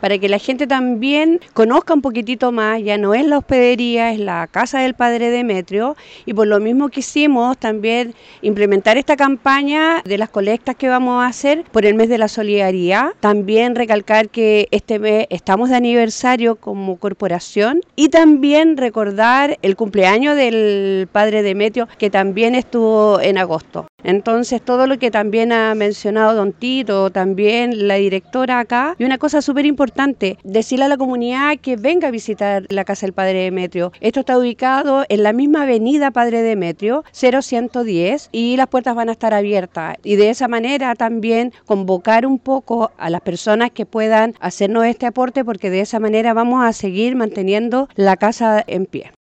para que la gente también conozca un poquitito más. Ya no es la hospedería, es la casa del Padre Demetrio, y por lo mismo quisimos también implementar esta campaña de las colectas que vamos a hacer por el mes de la solidaridad. También recalcar que este mes estamos de aniversario como corporación y también recordar el cumpleaños del Padre Demetrio, que también estuvo en agosto. Entonces, todo lo que también ha mencionado don Tito, también la directora acá, y una cosa súper importante, decirle a la comunidad que venga a visitar la casa del Padre Demetrio. Esto está ubicado en la misma avenida Padre Demetrio, 0110, y las puertas van a estar abiertas. Y de esa manera también convocar un poco a las personas que puedan hacernos este aporte, porque de esa manera vamos a seguir manteniendo la casa en pie.